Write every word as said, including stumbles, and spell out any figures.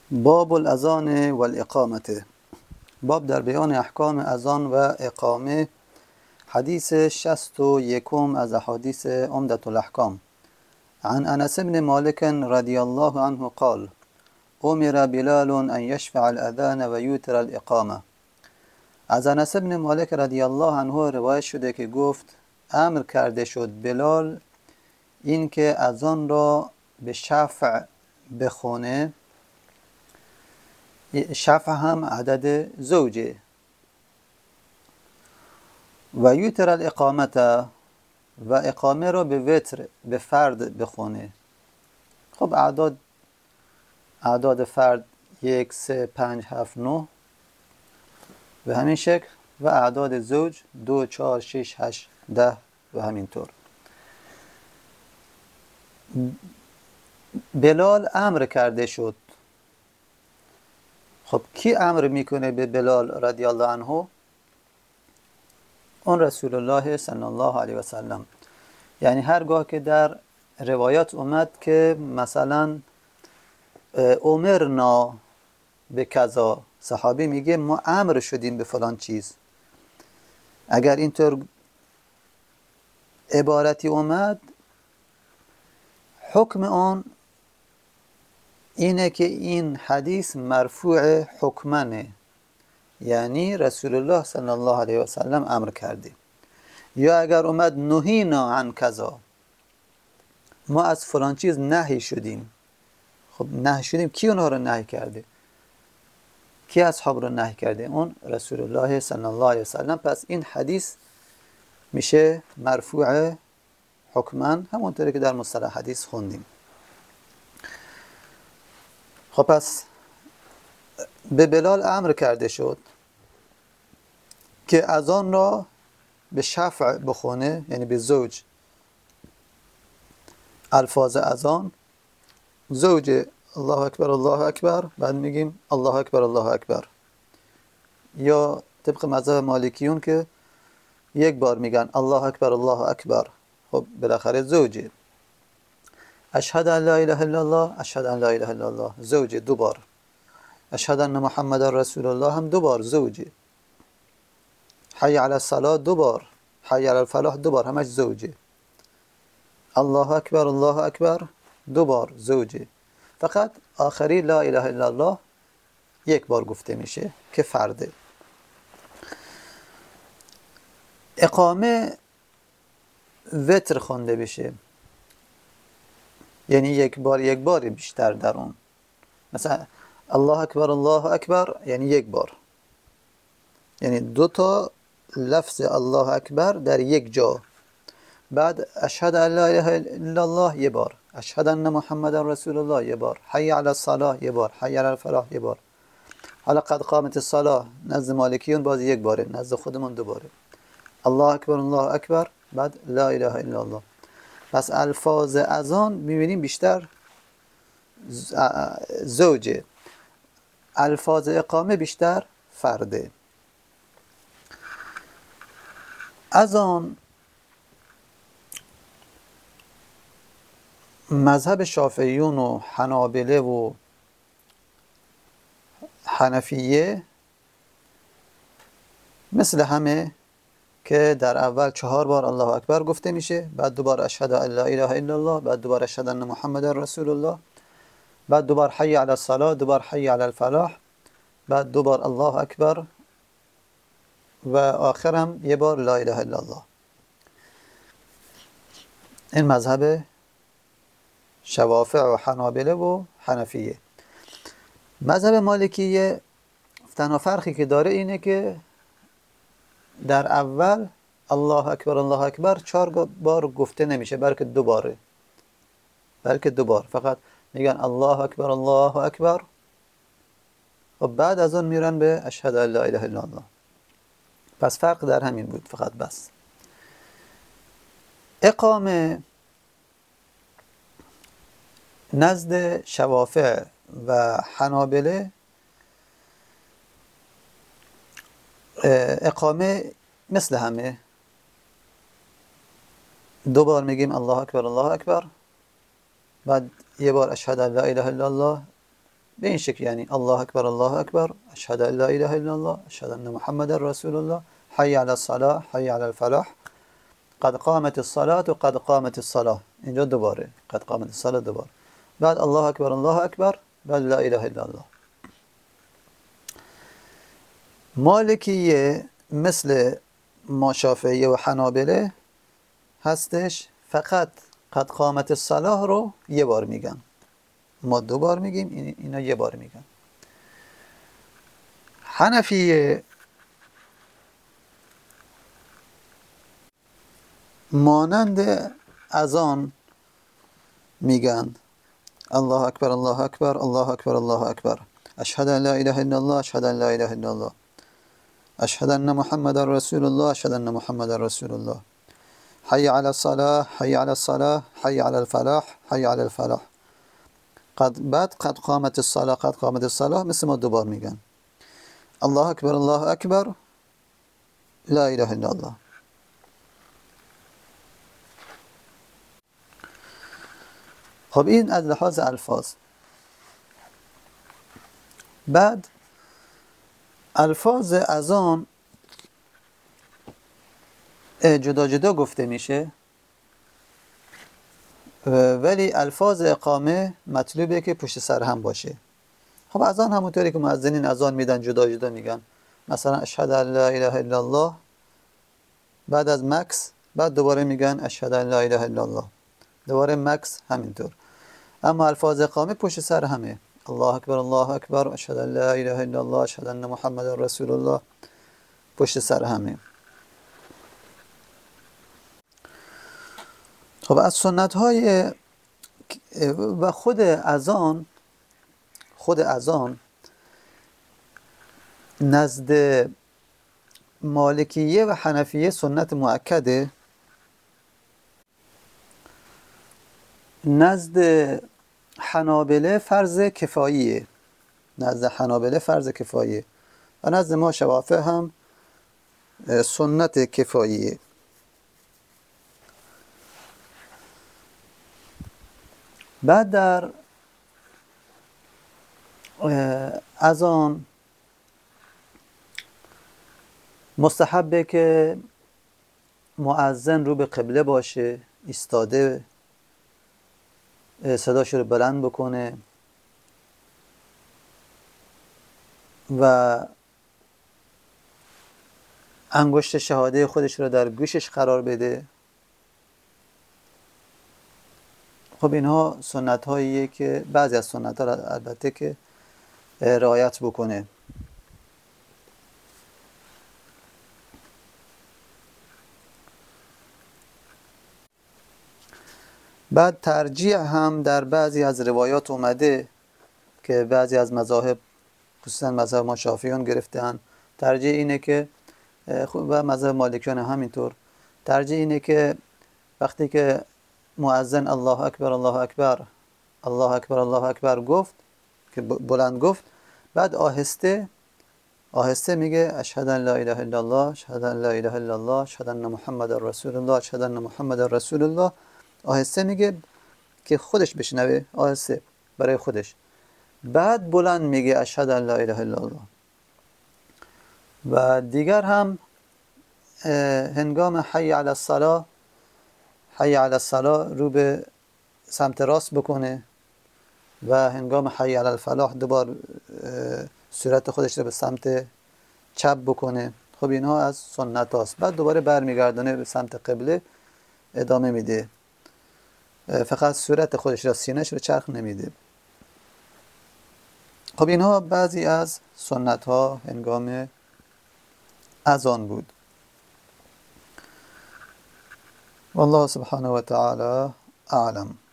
باب الاذان و الاقامه. باب در بیان احکام اذان و اقامه. حدیث شصت و یکم از احادیث عمدة الاحکام. عن انس بن مالک رضی الله عنه قال: امر بلال ان یشفع الاذان و یوتر الاقامه. از انس بن مالک رضی الله عنه روایت شده که گفت امر کرده شد بلال اینکه اذان را به شفع بخونه. شفع هم عدد زوجه. و یوتر الاقامت و اقامه را به وتر به فرد بخونه. خب اعداد اعداد فرد یک، سه، پنج، هفت، نه به همین شکل و اعداد زوج دو، چهار، شش، هشت، ده و همینطور. بلال امر کرده شد. خب کی امر میکنه به بلال رضی الله عنه؟ اون رسول الله صلی الله علیه و سلم. یعنی هرگاه که در روایات اومد که مثلا امرنا به کذا، صحابی میگه ما امر شدیم به فلان چیز. اگر اینطور عبارتی اومد، حکم آن اینه که این حدیث مرفوع حکمنه، یعنی رسول الله صلی الله علیه و سلم امر کرده. یا اگر اومد نهینا عن کذا، ما از فلان چیز نهی شدیم. خب نهی شدیم، کی اونها رو نهی کرده؟ کی اصحاب رو نهی کرده؟ اون رسول الله صلی الله علیه و سلم. پس این حدیث میشه مرفوع حکمن، همونطوری که در مصطلح حدیث خوندیم. خب پس به بلال امر کرده شد که اذان را به شفع بخونه، یعنی به زوج. الفاظ اذان زوج الله اکبر الله اکبر، بعد میگیم الله اکبر الله اکبر. یا طبق مذهب مالکیون که یک بار میگن الله اکبر الله اکبر. خب بالاخره زوجه. اشهد ان لا اله الا الله، اشهد ان لا اله الا الله، زوجه، دو بار. اشهد ان محمد رسول الله هم دو بار، زوجه. حی علی الصلاة دو بار، حی علی الفلاح دو بار، همش زوجه. الله اکبر الله اکبر دو بار، زوجه. فقط آخری لا اله الا الله یک بار گفته میشه که فرده. اقامه وتر خونده بشه، یعنی یک بار یک بار بیشتر در اون. مثلا الله اکبر الله اکبر یعنی یک بار، یعنی دو تا لفظ الله اکبر در یک جا. بعد اشهد ان لا اله الا الله یه بار، اشهد ان محمد رسول الله یه بار، حی علی الصلاة یه بار، حی علی الفلاح یه بار. حالا قد قامت الصلاة نزد مالکیون باز یک باره، نزد خودمون دو باره. الله اکبر الله اکبر، بعد لا اله الا الله. پس الفاظ اذان میبینیم بیشتر زوجه، الفاظ اقامه بیشتر فرده. اذان مذهب شافعیون و حنابله و حنفیه مثل همه که در اول چهار بار الله اکبر گفته میشه، بعد دوبار اشهد ان لا اله الا الله، بعد دوبار اشهد ان محمد رسول الله، بعد دوبار حی علی الصلاة، دوبار حی علی الفلاح، بعد دوبار الله اکبر و آخر هم یه بار لا اله الا الله. این مذهب شوافع و حنابله و حنفیه. مذهب مالکیه تنها فرقی که داره اینه که در اول الله اکبر الله اکبر چهار بار گفته نمیشه، بلکه دو باره، بلکه دو بار فقط میگن الله اکبر الله اکبر و بعد از اون میرن به اشهد ان لا اله الا الله. پس فرق در همین بود فقط بس. اقامه نزد شوافع و حنابله، اقامه مثل همه دو بار میگیم الله اکبر الله اکبر، بعد یه بار اشهد ان لا اله الا الله به این شکل، یعنی الله اکبر الله اکبر، اشهد ان لا اله الا الله، اشهد ان محمد رسول الله، حی علی الصلاة، حی علی الفلاح، قد قامت الصلاة و قد قامت الصلاة. اینجا دوباره قد قامت الصلاة دوباره. بعد الله اکبر الله اکبر، بعد لا اله الا الله. مالکیه مثل ما شافعیه و حنابله هستش، فقط قد قامت الصلاة رو یه بار میگن، ما دو بار میگیم، اینا یه بار میگن. حنفیه مانند اذان میگن الله اکبر الله اکبر الله اکبر الله اکبر، اشهد ان لا اله الا الله، اشهد ان لا اله الا الله، اشهد ان محمد رسول الله، اشهد ان محمد رسول الله، حي على الصلاة، حي على الصلاة، حي على الفلاح، حي على الفلاح. قد بعد قد قامت الصلاة، قد قامت الصلاة مثل ما دوبار میگن الله اکبر الله اکبر، لا اله الا الله. خب این از لحاظ الفاظ. بعد الفاظ اذان جدا جدا گفته میشه، ولی الفاظ اقامه مطلوبه که پشت سر هم باشه. خب اذان همونطوری که مؤذنین اذان میدن جدا جدا میگن، مثلا اشهد ان لا اله الا الله، بعد از مکس بعد دوباره میگن اشهد ان لا اله الا الله، دوباره مکس همینطور. اما الفاظ اقامه پشت سر همه، الله اکبر الله اکبر، اشهد ان لا اله الا الله، اشهد ان محمد رسول الله، پشت سر همه. خب از سنت های و خود اذان، خود اذان نزد مالکیه و حنفیه سنت مؤکده، نزد حنابله فرض کفاییه، نزد حنابله فرض کفاییه و نزد ما شوافع هم سنت کفاییه. بعد در اذان مستحبه که مؤذن رو به قبله باشه، ایستاده، صداش رو بلند بکنه و انگشت شهاده خودش رو در گوشش قرار بده. خب اینها سنت هاییه که بعضی از سنت ها البته که رعایت بکنه. بعد ترجیح هم در بعضی از روایات اومده که بعضی از مذاهب خصوصا مذهب ما شافعیان گرفتن، ترجیح اینه که و مذهب مالکیان همینطور، ترجیح اینه که وقتی که مؤذن الله اکبر الله اکبر الله اکبر الله اکبر گفت، که بلند گفت، بعد آهسته آهسته میگه اشهد ان لا اله الا الله، اشهد ان لا اله الا الله، اشهد ان محمد رسول الله، اشهد ان محمد رسول الله. آهسته میگه که خودش بشنوه، آهسته برای خودش. بعد بلند میگه اشهد ان لا اله الا الله. و دیگر هم هنگام حی علی الصلاة، حی علی الصلاة رو به سمت راست بکنه و هنگام حی علی الفلاح دوبار صورت خودش رو به سمت چپ بکنه. خب اینها از سنت هاست. بعد دوباره برمیگردونه به سمت قبله، ادامه میده، فقط صورت خودش را، سینه‌اش رو چرخ نمیده. خب اینها بعضی از سنت ها هنگام اذان بود. والله سبحانه و تعالی اعلم.